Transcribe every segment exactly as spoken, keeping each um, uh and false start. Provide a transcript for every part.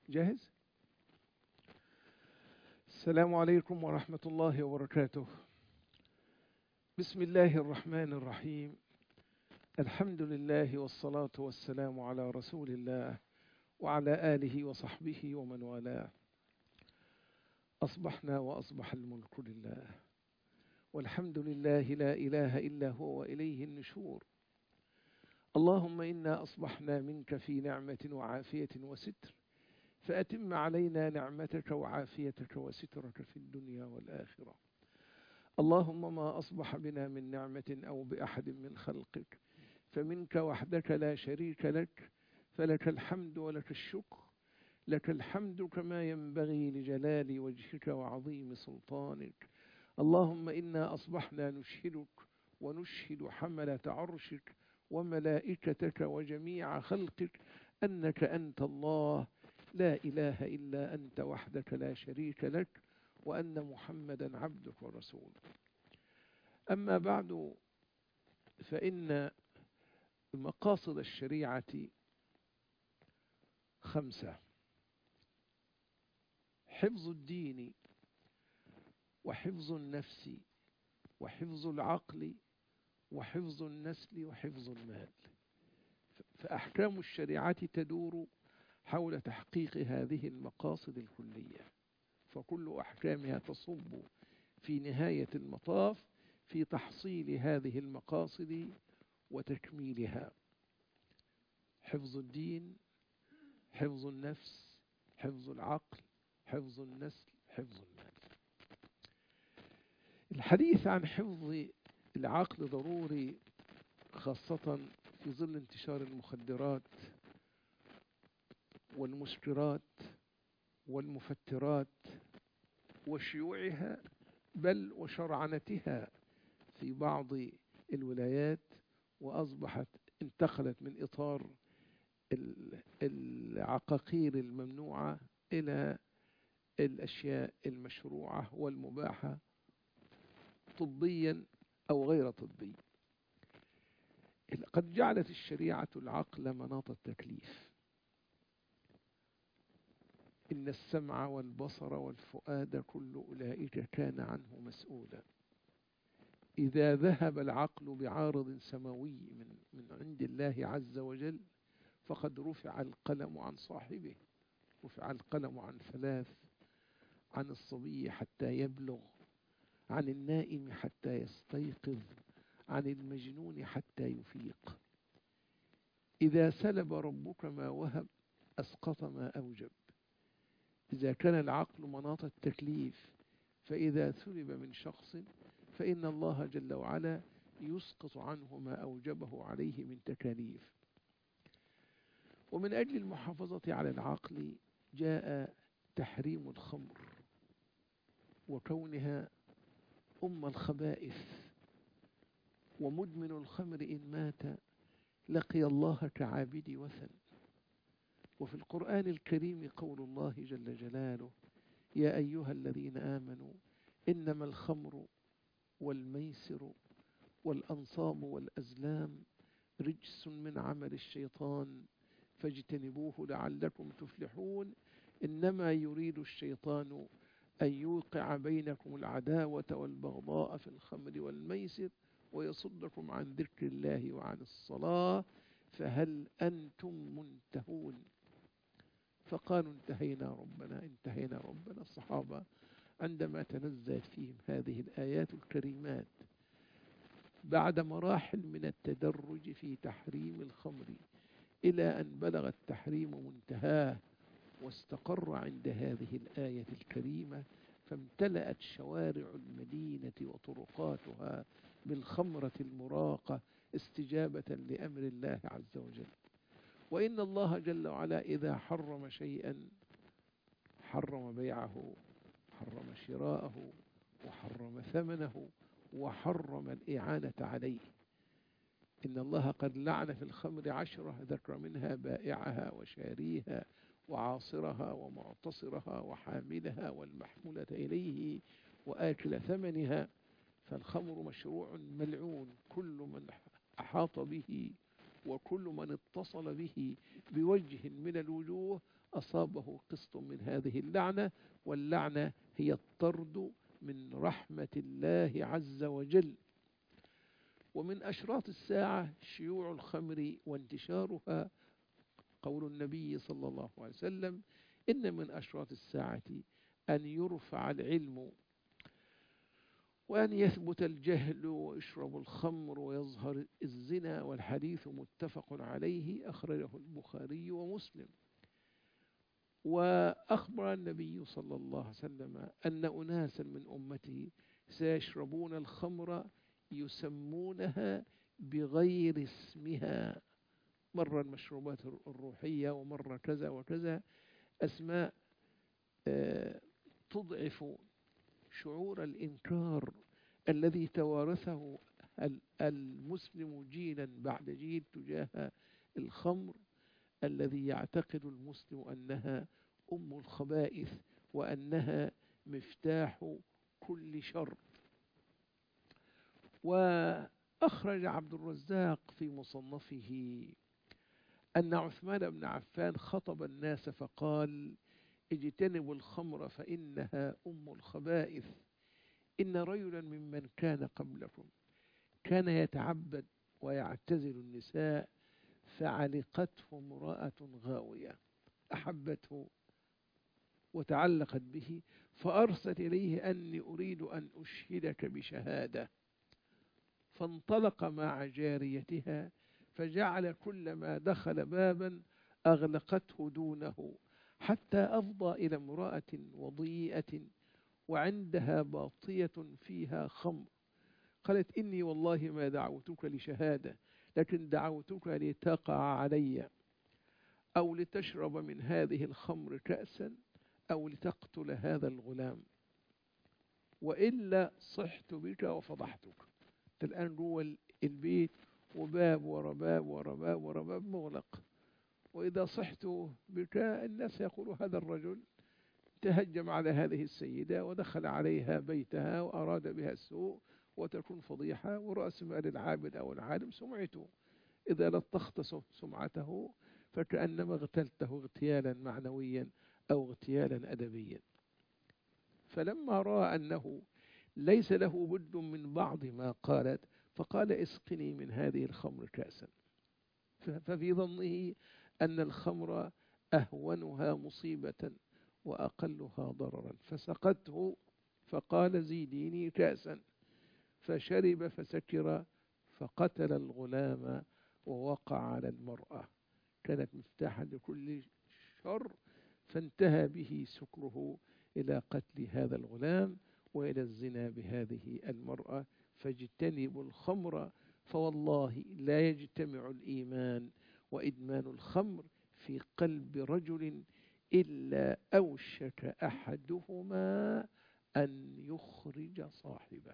جاهز؟ السلام عليكم ورحمة الله وبركاته. بسم الله الرحمن الرحيم. الحمد لله والصلاة والسلام على رسول الله وعلى آله وصحبه ومن والاه. أصبحنا وأصبح الملك لله، والحمد لله لا إله إلا هو وإليه النشور. اللهم إنا أصبحنا منك في نعمة وعافية وستر، فأتم علينا نعمتك وعافيتك وسترك في الدنيا والآخرة. اللهم ما أصبح بنا من نعمة أو بأحد من خلقك فمنك وحدك لا شريك لك، فلك الحمد ولك الشكر. لك الحمد كما ينبغي لجلال وجهك وعظيم سلطانك. اللهم إنا أصبحنا نشهدك ونشهد حملة عرشك وملائكتك وجميع خلقك أنك أنت الله لا إله إلا أنت وحدك لا شريك لك، وأن محمدا عبدك ورسولك. أما بعد، فإن مقاصد الشريعة خمسة: حفظ الدين، وحفظ النفس، وحفظ العقل، وحفظ النسل، وحفظ المال. فأحكام الشريعة تدور حول تحقيق هذه المقاصد الكلية، فكل أحكامها تصب في نهاية المطاف في تحصيل هذه المقاصد وتكميلها: حفظ الدين، حفظ النفس، حفظ العقل، حفظ النسل، حفظ المال. الحديث عن حفظ العقل ضروري، خاصة في ظل انتشار المخدرات والمسكرات والمفترات وشيوعها بل وشرعنتها في بعض الولايات، وأصبحت انتقلت من إطار العقاقير الممنوعة إلى الأشياء المشروعة والمباحة طبيا أو غير طبي. قد جعلت الشريعة العقل مناط التكليف. إن السمع والبصر والفؤاد كل أولئك كان عنه مسؤولا. إذا ذهب العقل بعارض سماوي من, من عند الله عز وجل فقد رفع القلم عن صاحبه. رفع القلم عن ثلاث: عن الصبي حتى يبلغ، عن النائم حتى يستيقظ، عن المجنون حتى يفيق. إذا سلب ربك ما وهب أسقط ما أوجب. إذا كان العقل مناط التكليف، فإذا سلب من شخص فإن الله جل وعلا يسقط عنه ما أوجبه عليه من تكاليف. ومن أجل المحافظة على العقل جاء تحريم الخمر، وكونها أم الخبائث، ومدمن الخمر إن مات لقي الله كعابد وثن. وفي القرآن الكريم قول الله جل جلاله: يا أيها الذين آمنوا إنما الخمر والميسر والأنصاب والأزلام رجس من عمل الشيطان فاجتنبوه لعلكم تفلحون. إنما يريد الشيطان أن يوقع بينكم العداوة والبغضاء في الخمر والميسر ويصدكم عن ذكر الله وعن الصلاة فهل أنتم منتهون؟ فقالوا انتهينا ربنا انتهينا ربنا. الصحابة عندما تنزلت فيهم هذه الآيات الكريمات بعد مراحل من التدرج في تحريم الخمر إلى أن بلغ التحريم منتهاه واستقر عند هذه الآية الكريمة، فامتلأت شوارع المدينة وطرقاتها بالخمرة المراقة استجابة لأمر الله عز وجل. وإن الله جل وعلا إذا حرم شيئا حرم بيعه، حرم شراءه، وحرم ثمنه، وحرم الإعانة عليه. إن الله قد لعن في الخمر عشرة ذكر منها بائعها وشاريها وعاصرها ومعتصرها وحاملها والمحمولة إليه وآكل ثمنها. فالخمر مشروع ملعون، كل من أحاط به وكل من اتصل به بوجه من الوجوه أصابه قسط من هذه اللعنة، واللعنة هي الطرد من رحمة الله عز وجل. ومن أشراط الساعة شيوع الخمر وانتشارها. قول النبي صلى الله عليه وسلم: إن من أشراط الساعة أن يرفع العلم وأن يثبت الجهل ويشرب الخمر ويظهر الزنا، والحديث متفق عليه، أخرجه البخاري ومسلم. وأخبر النبي صلى الله عليه وسلم أن أناسا من أمته سيشربون الخمر يسمونها بغير اسمها، مرة المشروبات الروحية ومرة كذا وكذا، أسماء تضعف شعور الإنكار الذي توارثه المسلم جيلا بعد جيل تجاه الخمر، الذي يعتقد المسلم أنها أم الخبائث وأنها مفتاح كل شر. وأخرج عبد الرزاق في مصنفه أن عثمان بن عفان خطب الناس فقال: اجتنبوا الخمر فإنها أم الخبائث. إن رجلا ممن كان قبلكم كان يتعبد ويعتزل النساء، فعلقته امرأة غاوية أحبته وتعلقت به، فأرسلت إليه أني أريد أن أشهدك بشهادة، فانطلق مع جاريتها، فجعل كلما دخل بابا أغلقته دونه، حتى أفضى إلى امرأة وضيئة وعندها باطية فيها خمر. قالت: إني والله ما دعوتك لشهادة، لكن دعوتك لتقع علي، أو لتشرب من هذه الخمر كأسا، أو لتقتل هذا الغلام، وإلا صحت بك وفضحتك. الآن جوه البيت وباب ورا باب ورا باب ورا باب مغلق، وإذا صحت بك الناس يقول هذا الرجل تهجم على هذه السيدة ودخل عليها بيتها وأراد بها السوء، وتكون فضيحة، ورأس مال العابد أو العالم سمعته. إذا لطخت سمعته فكأنما اغتلته اغتيالا معنويا أو اغتيالا أدبيا. فلما رأى أنه ليس له بد من بعض ما قالت، فقال: اسقني من هذه الخمر كأسا. ففي ظنه أن الخمر أهونها مصيبة وأقلها ضررا، فسقته، فقال: زيديني كأسا، فشرب فسكر، فقتل الغلام ووقع على المرأة. كانت مفتاحا لكل شر، فانتهى به سكره إلى قتل هذا الغلام وإلى الزنا بهذه المرأة. فاجتنبوا الخمر، فوالله لا يجتمع الإيمان وإدمان الخمر في قلب رجل إلا أوشك أحدهما أن يخرج صاحبه.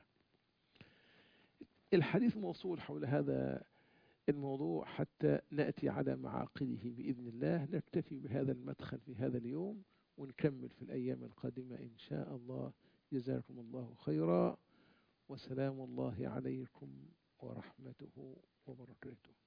الحديث موصول حول هذا الموضوع حتى نأتي على معاقده بإذن الله. نكتفي بهذا المدخل في هذا اليوم، ونكمل في الأيام القادمة إن شاء الله. جزاكم الله خيرا، وسلام الله عليكم ورحمته وبركاته.